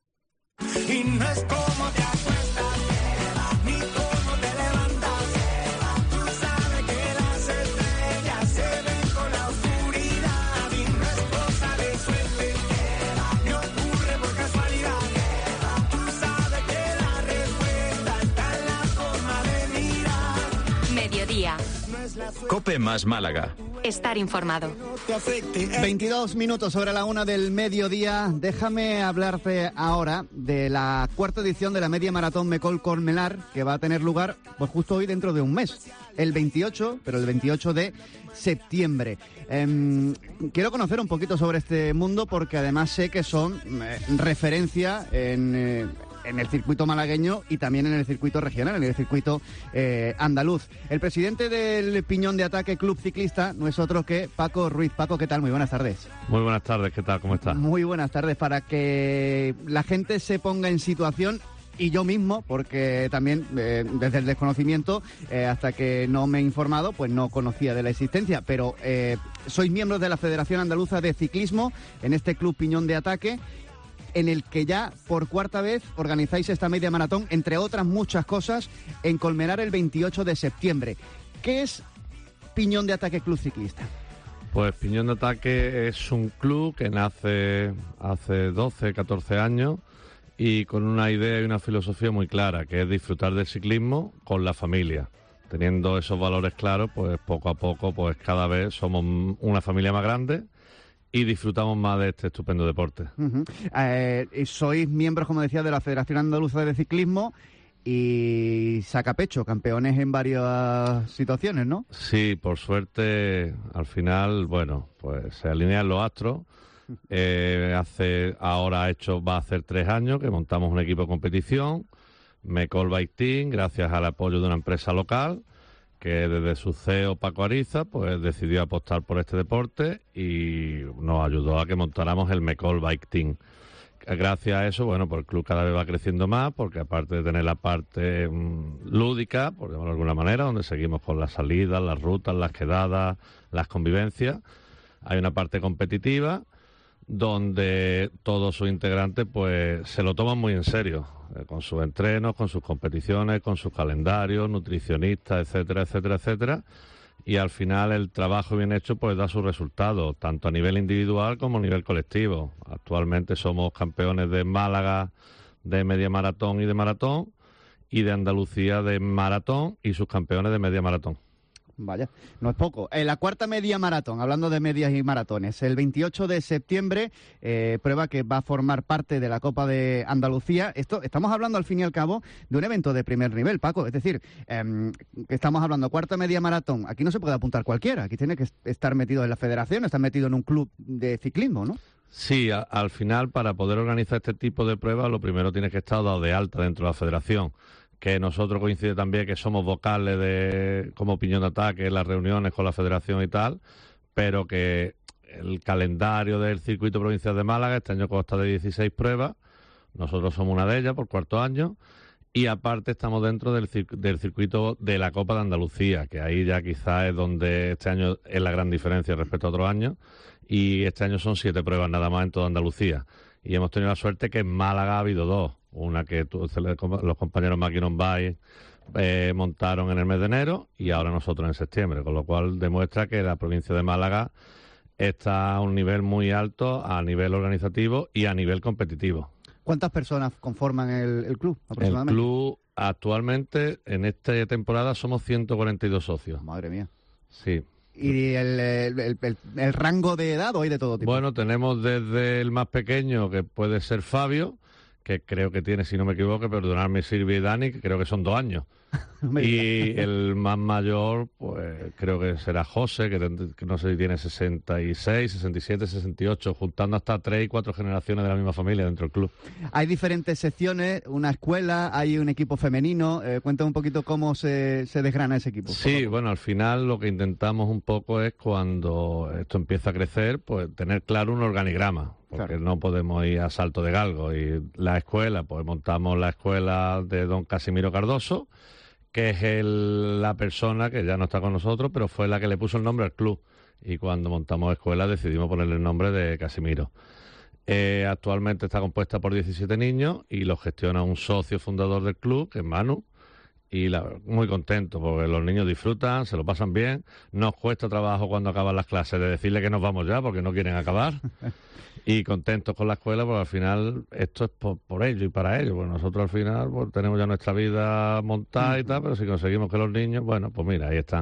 Y no es como te acuestas, ni cómo te levantas. Tú sabes que las estrellas se ven con la oscuridad. Y no es cosa de suerte, no ocurre por casualidad. Tú sabes que la respuesta está en la forma de mirar. Mediodía. COPE más Málaga. Estar informado. 22 minutos sobre la 1 del mediodía. Déjame hablarte ahora de la 4ª edición de la media maratón Mecol Colmenar, que va a tener lugar pues justo hoy dentro de un mes. El 28 de septiembre. Quiero conocer un poquito sobre este mundo porque además sé que son referencia en el circuito malagueño y también en el circuito regional, en el circuito andaluz. El presidente del Piñón de Ataque Club Ciclista no es otro que Paco Ruiz. Paco, ¿qué tal? Muy buenas tardes. Muy buenas tardes, ¿qué tal? ¿Cómo estás? Muy buenas tardes. Para que la gente se ponga en situación, y yo mismo, porque también desde el desconocimiento, hasta que no me he informado, pues no conocía de la existencia, pero sois miembros de la Federación Andaluza de Ciclismo, en este Club Piñón de Ataque, en el que ya por 4ª vez organizáis esta media maratón, entre otras muchas cosas, en Colmenar el 28 de septiembre. ¿Qué es Piñón de Ataque Club Ciclista? Pues Piñón de Ataque es un club que nace hace 12, 14 años y con una idea y una filosofía muy clara, que es disfrutar del ciclismo con la familia. Teniendo esos valores claros, pues poco a poco, pues cada vez somos una familia más grande y disfrutamos más de este estupendo deporte. Sois miembros, como decía, de la Federación Andaluza de Ciclismo y saca pecho, campeones en varias situaciones, ¿no? Sí, por suerte, al final, bueno, pues se alinean los astros. Va a hacer 3 años que montamos un equipo de competición, Mecol Bike Team, gracias al apoyo de una empresa local, que desde su CEO Paco Ariza pues decidió apostar por este deporte y nos ayudó a que montáramos el Mecol Bike Team. Gracias a eso, bueno, pues el club cada vez va creciendo más, porque aparte de tener la parte lúdica, por llamarlo de alguna manera, donde seguimos con las salidas, las rutas, las quedadas, las convivencias, hay una parte competitiva donde todos sus integrantes pues se lo toman muy en serio, con sus entrenos, con sus competiciones, con sus calendarios, nutricionistas, etcétera, etcétera, etcétera, y al final el trabajo bien hecho pues da sus resultados, tanto a nivel individual como a nivel colectivo. Actualmente somos campeones de Málaga de media maratón y de maratón, y de Andalucía de maratón y subcampeones de media maratón. Vaya, no es poco. La 4ª media maratón, hablando de medias y maratones, el 28 de septiembre, prueba que va a formar parte de la Copa de Andalucía. Estamos hablando al fin y al cabo de un evento de primer nivel, Paco. Es decir, estamos hablando 4ª media maratón. Aquí no se puede apuntar cualquiera. Aquí tiene que estar metido en la federación, estar metido en un club de ciclismo, ¿no? Sí, al final, para poder organizar este tipo de pruebas, lo primero tienes que estar dado de alta dentro de la federación. Que nosotros coincide también que somos vocales como Piñón de Ataque en las reuniones con la federación y tal, pero que el calendario del circuito provincial de Málaga este año consta de 16 pruebas, nosotros somos una de ellas por 4º año, y aparte estamos dentro del circuito de la Copa de Andalucía, que ahí ya quizás es donde este año es la gran diferencia respecto a otros años, y este año son 7 pruebas nada más en toda Andalucía, y hemos tenido la suerte que en Málaga ha habido 2. Una que los compañeros Maquinón Bay montaron en el mes de enero y ahora nosotros en septiembre, con lo cual demuestra que la provincia de Málaga está a un nivel muy alto a nivel organizativo y a nivel competitivo. ¿Cuántas personas conforman el club aproximadamente? El club actualmente, en esta temporada, somos 142 socios. Madre mía. Sí. ¿Y el rango de edad o hay de todo tipo? Bueno, tenemos desde el más pequeño, que puede ser Fabio, que creo que tiene, si no me equivoco, perdonadme Silvia y Dani, que creo que son 2 años. Y el más mayor, pues creo que será José, que no sé si tiene 66, 67, 68, juntando hasta 3 y 4 generaciones de la misma familia dentro del club. Hay diferentes secciones, una escuela, hay un equipo femenino. Cuéntame un poquito cómo se desgrana ese equipo. Sí, bueno, al final lo que intentamos un poco es, cuando esto empieza a crecer, pues tener claro un organigrama, porque no podemos ir a salto de galgo. Y la escuela, pues montamos la escuela de don Casimiro Cardoso, que es la persona que ya no está con nosotros, pero fue la que le puso el nombre al club. Y cuando montamos escuela decidimos ponerle el nombre de Casimiro. Actualmente está compuesta por 17 niños y lo gestiona un socio fundador del club, que es Manu. Y muy contento, porque los niños disfrutan, se lo pasan bien. Nos cuesta trabajo cuando acaban las clases de decirle que nos vamos ya, porque no quieren acabar. Y contentos con la escuela, porque al final esto es por ellos y para ellos. Pues nosotros al final pues tenemos ya nuestra vida montada y tal, pero si conseguimos que los niños, bueno, pues mira, ahí están.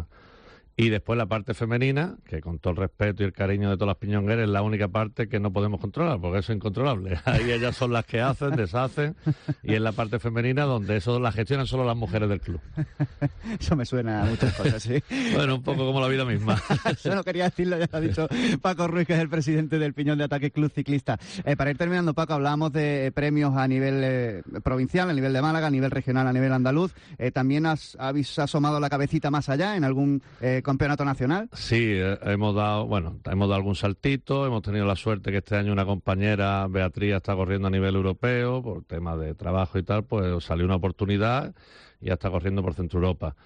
Y después la parte femenina, que con todo el respeto y el cariño de todas las piñongueras, es la única parte que no podemos controlar, porque eso es incontrolable. Ahí ellas son las que hacen, deshacen, y es la parte femenina donde eso la gestionan solo las mujeres del club. Eso me suena a muchas cosas, sí. Bueno, un poco como la vida misma. Eso no quería decirlo, ya lo ha dicho Paco Ruiz, que es el presidente del Piñón de Ataque Club Ciclista. Para ir terminando, Paco, hablábamos de premios a nivel provincial, a nivel de Málaga, a nivel regional, a nivel andaluz. ¿También habéis asomado la cabecita más allá en algún campeonato nacional? Sí, hemos dado algún saltito. Hemos tenido la suerte que este año una compañera, Beatriz, está corriendo a nivel europeo por temas de trabajo y tal, pues salió una oportunidad y ya está corriendo por Centro Europa.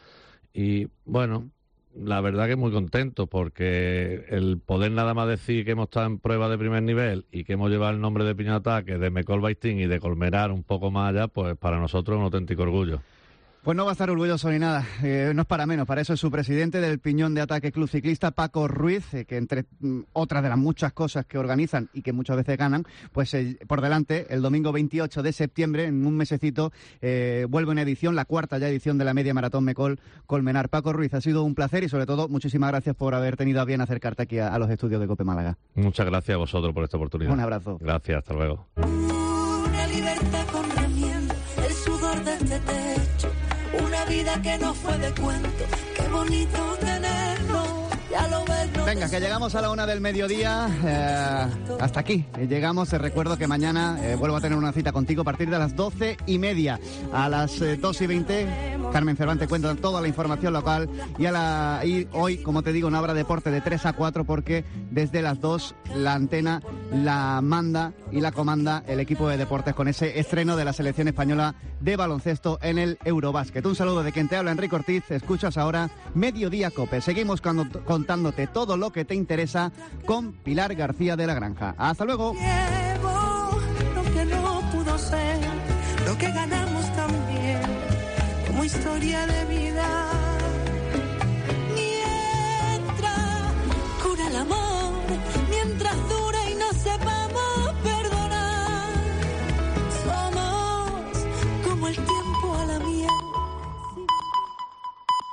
Y bueno, la verdad que muy contento, porque el poder nada más decir que hemos estado en pruebas de primer nivel y que hemos llevado el nombre de Piñón de Ataque, de Mecol Baitín y de Colmenar un poco más allá, pues para nosotros es un auténtico orgullo. Pues no va a estar orgulloso ni nada, no es para menos. Para eso es su presidente del Piñón de Ataque Club Ciclista, Paco Ruiz, que entre otras de las muchas cosas que organizan y que muchas veces ganan, pues por delante, el domingo 28 de septiembre, en un mesecito, vuelve una edición, la cuarta ya edición de la Media Maratón Mecol Colmenar. Paco Ruiz, ha sido un placer y sobre todo muchísimas gracias por haber tenido a bien acercarte aquí a los estudios de COPE Málaga. Muchas gracias a vosotros por esta oportunidad. Un abrazo. Gracias, hasta luego. Una libertad con remiendo, el sudor de este techo. Una vida que no fue de cuento, qué bonito tenerlo, ya lo ves. Venga, que llegamos a la 1 del mediodía, hasta aquí llegamos. Te recuerdo que mañana vuelvo a tener una cita contigo a partir de las 12:30. A las 2:20, Carmen Cervantes cuenta toda la información local y hoy, como te digo, no habrá deporte de 3 a 4 porque desde las 2 la antena la manda y la comanda el equipo de deportes con ese estreno de la selección española de baloncesto en el Eurobásquet. Un saludo de quien te habla, Enrique Ortiz. Escuchas ahora Mediodía Cope. Seguimos contándote todo lo que te interesa con Pilar García de la Granja. Hasta luego. Llevo lo que no pudo ser, lo que ganamos también, como historia de vida.